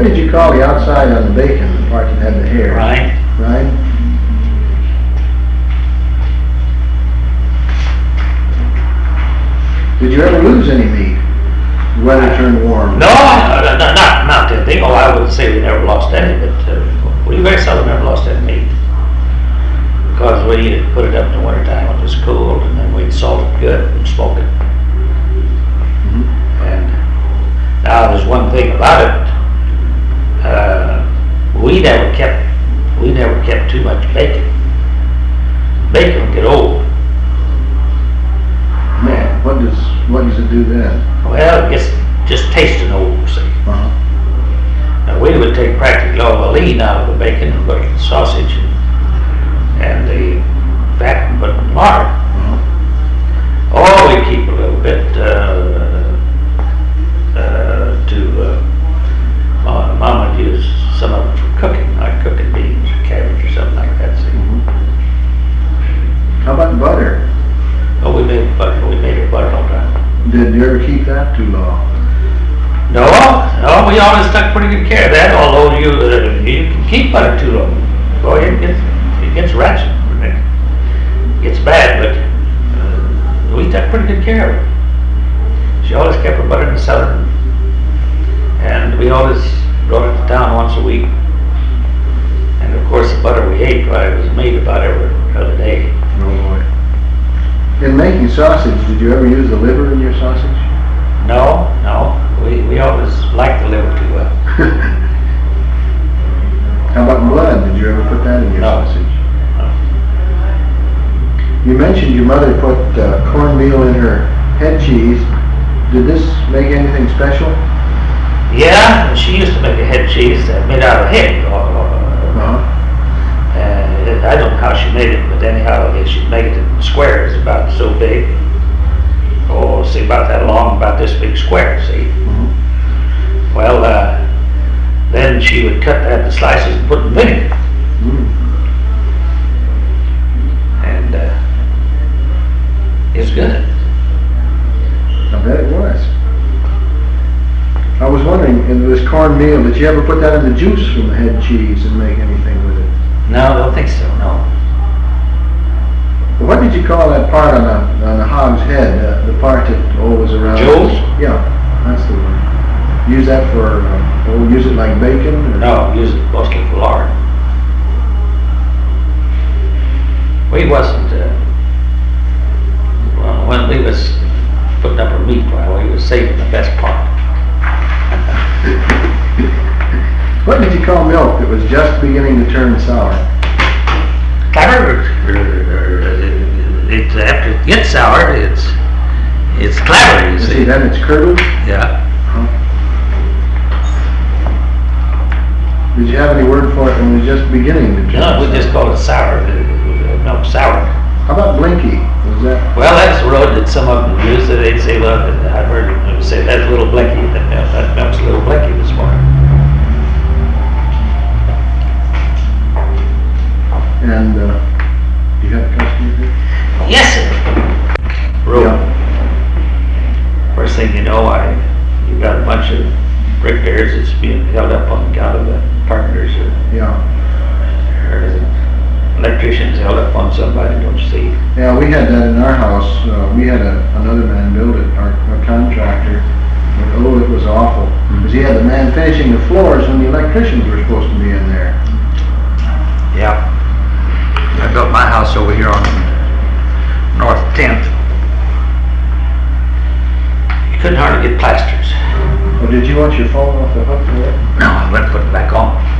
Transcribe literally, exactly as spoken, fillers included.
did you call the outside on the bacon, the part that had the hair? Right. Right? Did you ever lose any meat? The weather turned warm. No, no, no, no, not, not that thing. Oh, I wouldn't say we never lost any, but uh, we very seldom ever lost any meat. Because we put it up in the wintertime when it was cold, and then we'd salt it good and smoke it. Mm-hmm. And now there's one thing about it. Uh, we never kept, we never kept too much bacon. Bacon would get old. Man, what does what does it do then? Well, it gets just tasting old, see. Uh-huh. Now we would take practically all the lean out of the bacon and put it in the sausage and, and the fat and put it in lard. Uh-huh. Or we keep a little bit uh, uh, to, uh, Mom, Mom would use some of it for cooking, like cooking beans or cabbage or something like that, see. Mm-hmm. How about butter? Oh, we made butter, we made it butter all the time. Did you ever keep that too long? No, no, we always took pretty good care of that, although you, uh, you can keep butter too long. Boy, it gets, it gets ratchet, it gets bad, but uh, we took pretty good care of it. She always kept her butter in the cellar, and we always brought it to town once a week. And of course the butter we ate, well, it was made about every other day. No boy. In making sausage, did you ever use the liver in your sausage? No, no, we, we always liked the liver too well. How about blood? Did you ever put that in your No. sausage? No. You mentioned your mother put uh, cornmeal in her head cheese. Did this make anything special? Yeah, she used to make a head cheese that made out of head. Uh, Uh-huh. I don't know how she made it, but anyhow, she'd make it in squares about so big. Oh, see, about that long, about this big square, see? Mm-hmm. Well, uh, then she would cut that in slices and put in vinegar. Mm. And uh, it's good. I bet it was. I was wondering, in this cornmeal, did you ever put that in the juice from the head cheese and make anything with it? No, I don't think so, no. What did you call that part on the, on the hog's head, uh, the part that always around? Jewels? Yeah, that's the one. Use that for, uh, oh, use it like bacon? Or? No, use it mostly for lard. We wasn't, uh, well, when we was putting up our meat, well, we was saving the best part. What did you call milk that was just beginning to turn sour? Clabber, it, after it gets sour, it's, it's clabber, you See, see. then it's curdled? Yeah. Huh. Did you have any word for it when it was just beginning to turn No, we sour? just call it sour, uh, milk sour. How about Blinky? Was that? Well, that's the road that some of them use, that they'd say, well, I've heard them say, that's little Blinky, that, milk- that milk's little Blinky this morning. And, uh, you have a customer here? Yes, sir. Road. Yeah. First thing you know, I, you got a bunch of bricklayers that's being held up on account of the partners, or, Yeah. or the electricians held up on somebody, don't you see? Yeah, we had that in our house. Uh, we had a, another man build it, our, our contractor. But, oh, it was awful. Because he had the man finishing the floors when the electricians were supposed to be in there. Yeah. I built my house over here on North tenth. You couldn't hardly get plasters. Oh, did you want your phone off the hook for that? No, I went to put it back on.